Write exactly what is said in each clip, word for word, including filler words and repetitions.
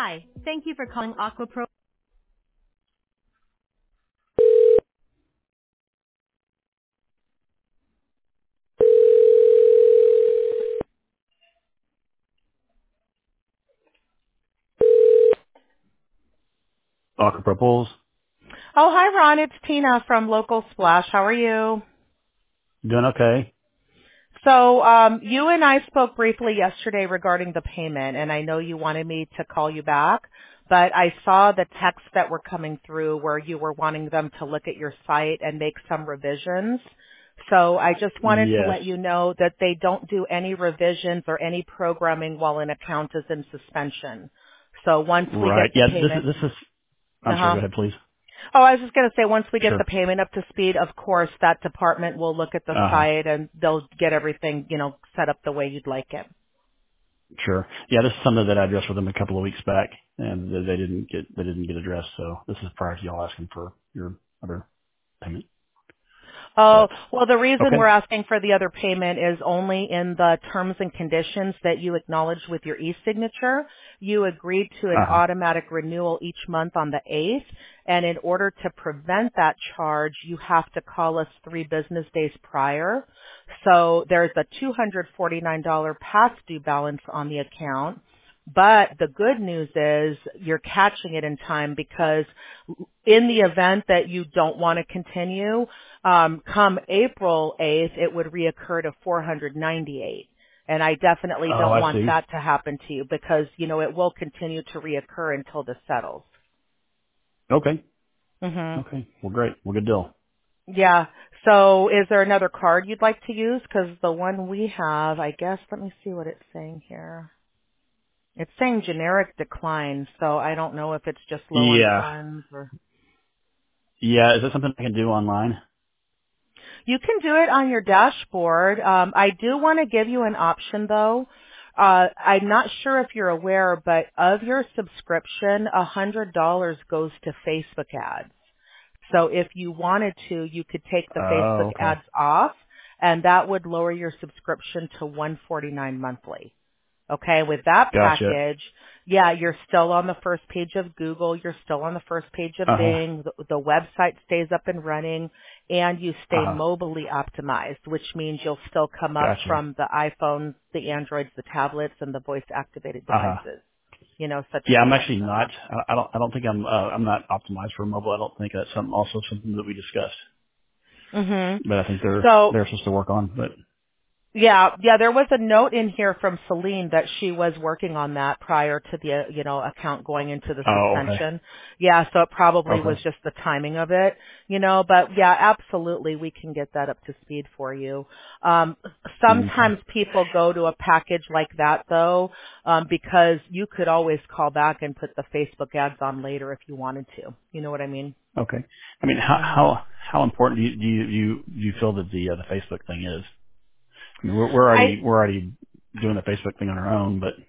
Hi. Thank you for calling AquaPro. Aqua Propels. Oh, hi, Ron. It's Tina from Local Splash. How are you? Doing okay. So, um, you and I spoke briefly yesterday regarding the payment, and I know you wanted me to call you back, but I saw the texts that were coming through where you were wanting them to look at your site and make some revisions. So I just wanted to Yes. let you know that they don't do any revisions or any programming while an account is in suspension. So once we Right. get the Yeah, this is, payment, this is, I'm sorry, uh-huh. go ahead, please. Oh, I was just going to say, once we get the Sure. payment up to speed, of course, that department will look at the Uh-huh. site and they'll get everything, you know, set up the way you'd like it. Sure. Yeah, this is something that I addressed with them a couple of weeks back and they didn't get, they didn't get addressed. So this is prior to y'all asking for your other payment. Oh, But well, the reason we're okay. asking for the other payment is only in the terms and conditions that you acknowledge with your e-signature. You agreed to an Uh-huh. automatic renewal each month on the eighth, and in order to prevent that charge, you have to call us three business days prior. So there's a two hundred forty-nine dollars past due balance on the account. But the good news is you're catching it in time because in the event that you don't want to continue, um, come April eighth, it would reoccur to four hundred ninety-eight. And I definitely Oh, don't I want see. that to happen to you because, you know, it will continue to reoccur until this settles. Okay. hmm Okay. Well, great. Well, good deal. Yeah. So is there another card you'd like to use? Because the one we have, I guess, let me see what it's saying here. It's saying generic decline, so I don't know if it's just low on Yeah. funds or... Yeah. Is that something I can do online? You can do it on your dashboard. Um, I do want to give you an option though. Uh, I'm not sure if you're aware, but of your subscription, one hundred dollars goes to Facebook ads. So if you wanted to, you could take the Facebook Oh, okay. ads off, and that would lower your subscription to one hundred forty-nine dollars monthly. Okay, with that Gotcha. package, yeah, you're still on the first page of Google, you're still on the first page of Uh-huh. Bing, the, the website stays up and running, and you stay Uh-huh. mobilely optimized, which means you'll still come up Gotcha. from the iPhones, the Androids, the tablets, and the voice activated Uh-huh. devices, you know, such as Yeah, I'm actually Alexa. not. I I don't. I don't think I'm. Uh, I'm not optimized for mobile. I don't think that's something. Also, something that we discussed. hmm But I think they're So they're supposed to work on. But yeah, yeah, there was a note in here from Celine that she was working on that prior to the, uh, you know, account going into the oh, okay, suspension. Yeah, so it probably was okay. just the timing of it, you know, but yeah, absolutely we can get that up to speed for you. Um, Okay. sometimes people go to a package like that though, um, because you could always call back and put the Facebook ads on later if you wanted to. You know what I mean? Okay. I mean, how hmm how how important do you do you you, do you feel that the uh, the Facebook thing is? I mean, we're we're I already we're already doing the Facebook thing on our own, but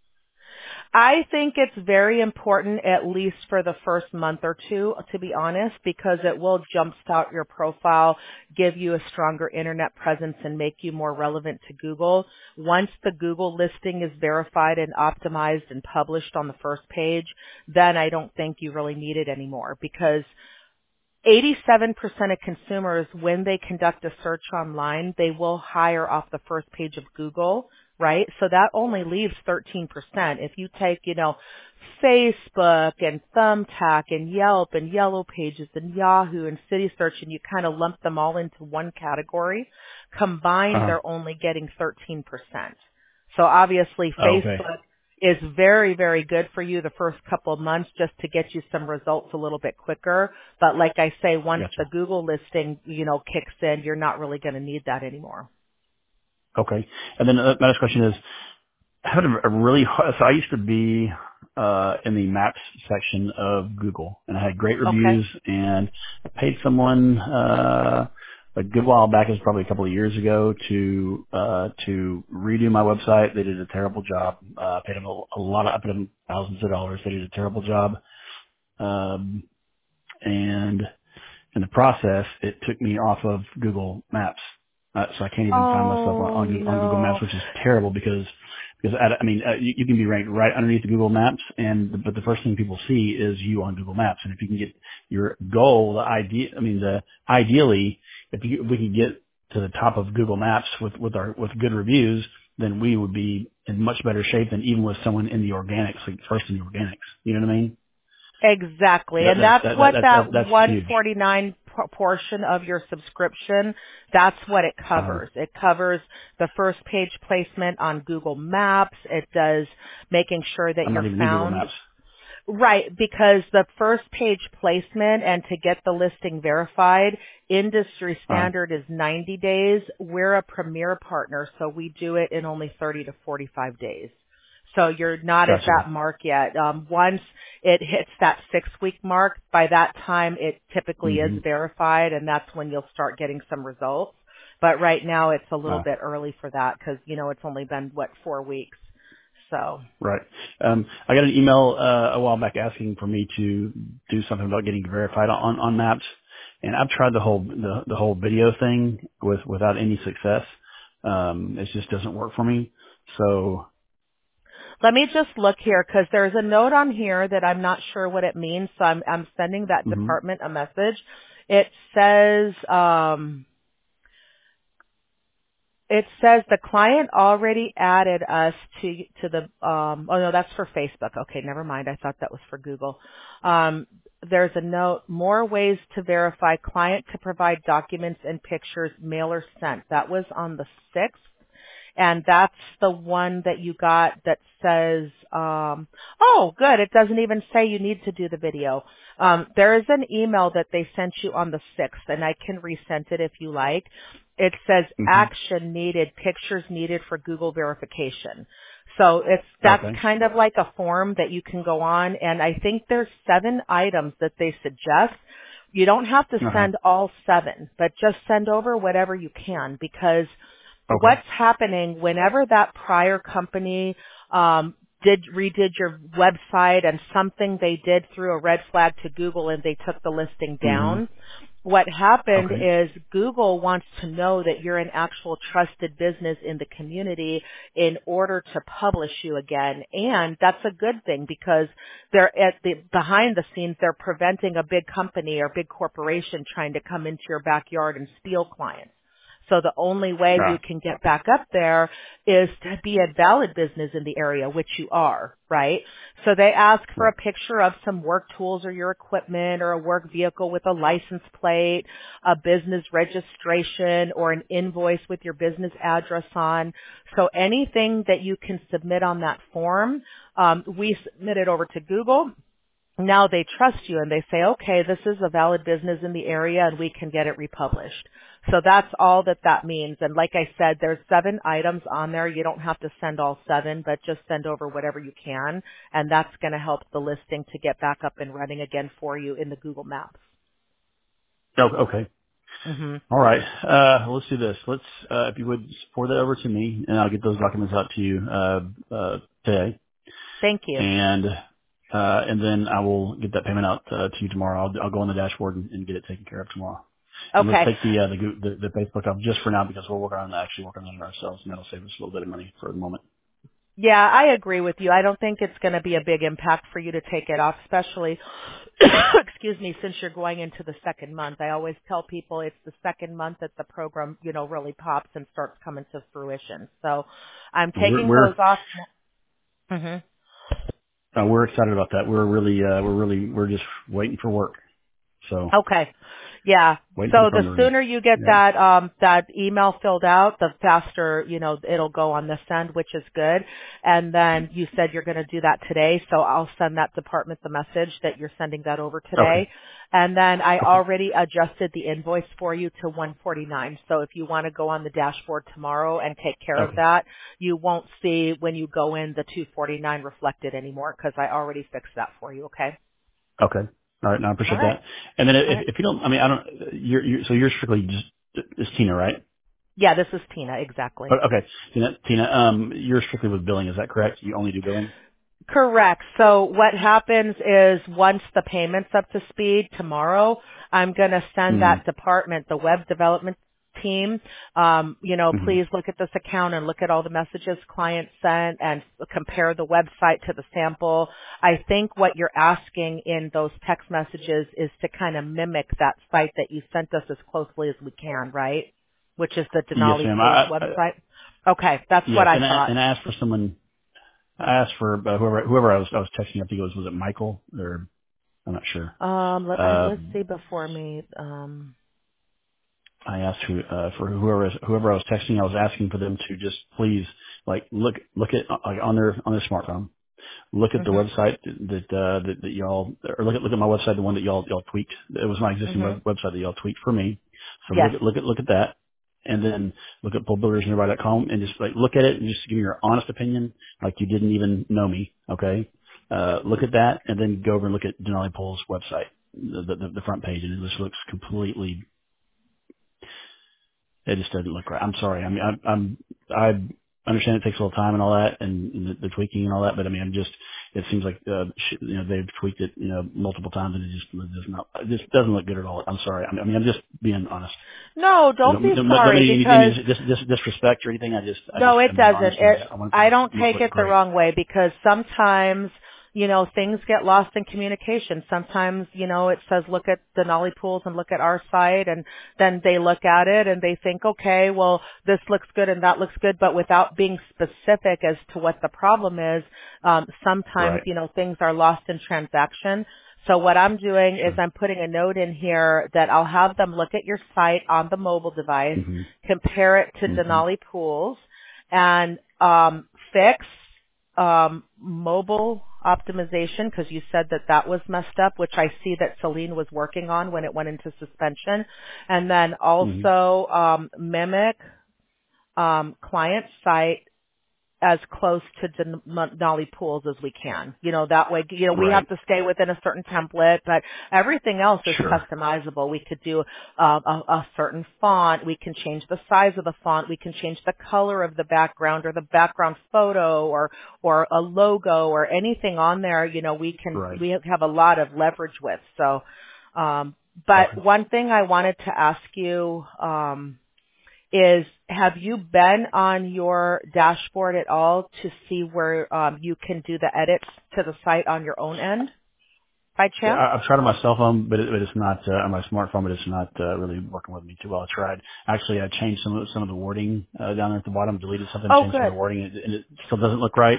I think it's very important, at least for the first month or two, to be honest, because it will jumpstart your profile, give you a stronger internet presence, and make you more relevant to Google. Once the Google listing is verified and optimized and published on the first page, then I don't think you really need it anymore because eighty-seven percent of consumers, when they conduct a search online, they will hire off the first page of Google, right? So that only leaves thirteen percent. If you take, you know, Facebook and Thumbtack and Yelp and Yellow Pages and Yahoo and City Search and you kind of lump them all into one category, combined uh they're only getting thirteen percent. So obviously oh, okay, Facebook is very, very good for you the first couple of months just to get you some results a little bit quicker. But like I say, once gotcha. the Google listing, you know, kicks in, you're not really going to need that anymore. Okay. And then uh, my next question is, I had a, a really hard, so I used to be uh, in the maps section of Google, and I had great Okay. reviews, and I paid someone uh, a good while back, it was probably a couple of years ago, to uh, to redo my website. They did a terrible job. Uh, I paid them a, a lot of, I paid them thousands of dollars. They did a terrible job, um, and in the process, it took me off of Google Maps. uh, so I can't even find myself on Oh on, Goo- on Google Maps, no. which is terrible because because I, I mean uh, you, you can be ranked right underneath the Google Maps, and but the first thing people see is you on Google Maps, and if you can get your goal, the idea, I mean the ideally, if you, we could get to the top of Google Maps with with our with good reviews, then we would be in much better shape than even with someone in the organics, like first in the organics. You know what I mean? Exactly. That, And that's that's that, that, what that, that that that's huge. one forty-nine p- portion of your subscription, that's what it Uh, covers. It covers the first page placement on Google Maps. It does making sure that I'm not you're even in Google found. Maps. Right, because the first page placement and to get the listing verified, industry Uh, standard is ninety days. We're a premier partner, so we do it in only thirty to forty-five days. So you're not at gotcha. that mark yet. Um, once it hits that six week mark, by that time it typically is hmm verified and that's when you'll start getting some results. But right now it's a little Uh, bit early for that because, you know, it's only been, what, four weeks. So. right. Um, I got an email uh, a while back asking for me to do something about getting verified on on Maps, and I've tried the whole the, the whole video thing with without any success. Um, it just doesn't work for me. So. Let me just look here because there's a note on here that I'm not sure what it means. So I'm, I'm sending that hmm department a message. It says, um, it says the client already added us to, to the, um, oh no, that's for Facebook. Okay, never mind. I thought that was for Google. Um, there's a note, more ways to verify client to provide documents and pictures, mail or sent. That was on the sixth. And that's the one that you got that says, um, oh, good. It doesn't even say you need to do the video. Um, there is an email that they sent you on the sixth, and I can resend it if you like. It says hmm action needed, pictures needed for Google verification. So it's, that's Okay. kind of like a form that you can go on, and I think there's seven items that they suggest. You don't have to Uh huh. send all seven, but just send over whatever you can because Okay. what's happening whenever that prior company um, did redid your website and something they did threw a red flag to Google and they took the listing hmm down. What happened Okay. is Google wants to know that you're an actual trusted business in the community in order to publish you again. And that's a good thing because they're at the behind the scenes, they're preventing a big company or big corporation trying to come into your backyard and steal clients. So the only way you Yeah. can get back up there is to be a valid business in the area, which you are, right? So they ask for Right. a picture of some work tools or your equipment or a work vehicle with a license plate, a business registration or an invoice with your business address on. So anything that you can submit on that form, um, we submit it over to Google. Now they trust you and they say, okay, this is a valid business in the area and we can get it republished. So that's all that that means. And like I said, there's seven items on there. You don't have to send all seven, but just send over whatever you can. And that's going to help the listing to get back up and running again for you in the Google Maps. Oh, okay. hmm All right. Uh, let's do this. Let's, uh, if you would forward that over to me, and I'll get those documents out to you uh, uh, today, Thank you. and uh, and then I will get that payment out uh, to you tomorrow. I'll, I'll go on the dashboard and, and get it taken care of tomorrow. And let's Okay. take the uh, the, Goo- the the Facebook off just for now because we'll work on actually working on it ourselves, and that'll save us a little bit of money for the moment. Yeah, I agree with you. I don't think it's going to be a big impact for you to take it off, especially, excuse me, since you're going into the second month. I always tell people it's the second month that the program, you know, really pops and starts coming to fruition. So I'm We're taking we're those off. hmm uh, we're excited about that. We're really uh, we're really we're just waiting for work. So Okay. Yeah. waiting for the So phone the to ring. sooner you get Yeah. that um that email filled out, the faster, you know, it'll go on this end, which is good. And then you said you're going to do that today, so I'll send that department the message that you're sending that over Okay. today. And then I Okay. already adjusted the invoice for you to one forty-nine. So if you want to go on the dashboard tomorrow and take care of Okay. that, you won't see when you go in the two forty-nine reflected anymore because I already fixed that for you, okay? Okay. All right. No, I All appreciate right. that. And then All if, right. if you don't, I mean, I don't, you're, you're, so you're strictly just, it's Tina, right? Yeah, this is Tina, exactly. O- Okay. Tina, Tina, um, you're strictly with billing. Is that correct? You only do billing? Correct. So what happens is once the payment's up to speed tomorrow, I'm going to send Mm. that department, the web development team, um, you know, hmm please look at this account and look at all the messages clients sent and compare the website to the sample. I think what you're asking in those text messages is to kind of mimic that site that you sent us as closely as we can, right? Which is the Yes, Denali ma'am. Pools I, I, website. Okay, that's yes, what I and I, thought. and I asked for someone. I asked for uh, whoever whoever I was I was texting. I think it was was it Michael or I'm not sure. Um, let, I, Uh, let's see before me. Um, I asked who, uh, for whoever whoever I was texting. I was asking for them to just please like look look at like on their on their smartphone. Look at the mhm, website that uh, that, that y'all, or look at look at my website, the one that y'all y'all tweaked. It was my existing mhm. web, website that y'all tweaked for me. So look Yes. at look at look at that, and then look at polebuilders nearby dot com and just like look at it and just give me your honest opinion, like you didn't even know me. Okay, uh, look at that, and then go over and look at Denali Pole's website, the, the the front page, and it just looks completely. It just doesn't look right. I'm sorry. I mean, I, I'm, I understand it takes a little time and all that and, and the, the tweaking and all that, but I mean, I'm just, it seems like, uh, sh you know, they've tweaked it, you know, multiple times and it just, it does not, it just doesn't look good at all. I'm sorry. I mean, I mean I'm just being honest. No, I don't don't, be don't, don't sorry mean any, because any dis, dis, disrespect or anything. I just, I just, no, it I'm being doesn't. honest and I It, just, I want it to I look, don't look, take look it the great. wrong way because sometimes, you know, things get lost in communication. Sometimes, you know, it says look at Denali Pools and look at our site and then they look at it and they think, okay, well, this looks good and that looks good, but without being specific as to what the problem is, um, sometimes, Right. you know, things are lost in transaction. So what I'm doing is Sure. I'm putting a note in here that I'll have them look at your site on the mobile device, hmm compare it to hmm Denali Pools, and um, fix um, mobile optimization because you said that that was messed up, which I see that Celine was working on when it went into suspension, and then hmm also um, mimic um, client site as close to Denali Pools as we can. You know, that way, you know, we have Right. to stay within a certain template, but everything else is Sure. customizable. We could do uh, a, a certain font. We can change the size of the font. We can change the color of the background or the background photo or, or a logo or anything on there. You know, we can, Right. we have a lot of leverage with. So, um, but Okay. one thing I wanted to ask you, um, is have you been on your dashboard at all to see where um, you can do the edits to the site on your own end by Yeah, chance? I- I've tried on my cell phone, but, it, but it's not uh, on my smartphone. But it's not uh, really working with me too well. I tried. Actually, I changed some of some of the wording uh, down there at the bottom. Deleted something, Oh, changed some of good. the wording, and it, and it still doesn't look right.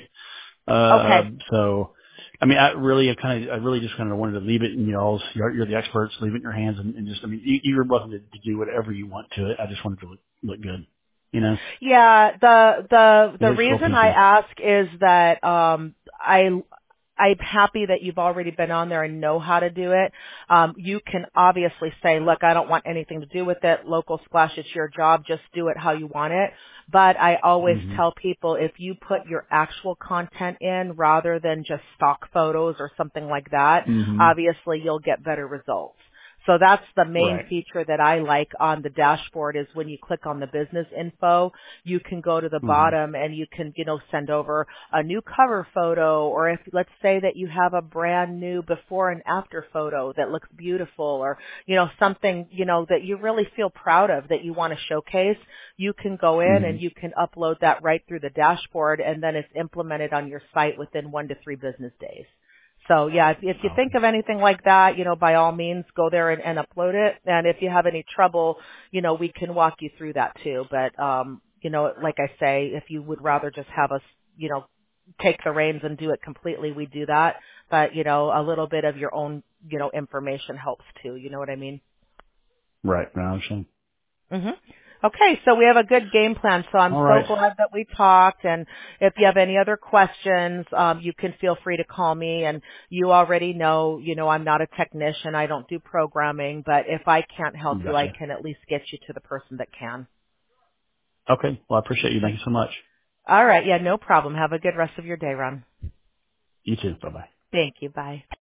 Uh, Okay. so, I mean, I really, I kind of, I really just kind of wanted to leave it in y'all's. You're, you're the experts. Leave it in your hands, and, and just, I mean, you, you're welcome to, to do whatever you want to it. I just wanted to look, look good, you know, Yeah, the the the because it's real reason I pinky. ask is that um I I'm happy that you've already been on there and know how to do it. Um, you can obviously say, look, I don't want anything to do with it. Local Splash, it's your job. Just do it how you want it. But I always hmm tell people if you put your actual content in rather than just stock photos or something like that, hmm obviously you'll get better results. So that's the main Right. feature that I like on the dashboard is when you click on the business info, you can go to the hmm bottom and you can, you know, send over a new cover photo or if let's say that you have a brand new before and after photo that looks beautiful or, you know, something, you know, that you really feel proud of that you want to showcase, you can go in hmm and you can upload that right through the dashboard and then it's implemented on your site within one to three business days. So yeah, if, if you think Okay. of anything like that, you know, by all means, go there and, and upload it. And if you have any trouble, you know, we can walk you through that too. But, um, you know, like I say, if you would rather just have us, you know, take the reins and do it completely, we do that. But, you know, a little bit of your own, you know, information helps too. You know what I mean? Right. I understand. hmm Okay, so we have a good game plan. So I'm All so right. glad that we talked. And if you have any other questions, um, you can feel free to call me. And you already know, you know, I'm not a technician. I don't do programming. But if I can't help you, I Gotcha. can at least get you to the person that can. Okay. Well, I appreciate you. Thank you so much. All right. Yeah, no problem. Have a good rest of your day, Ron. You too. Bye bye. Thank you. Bye.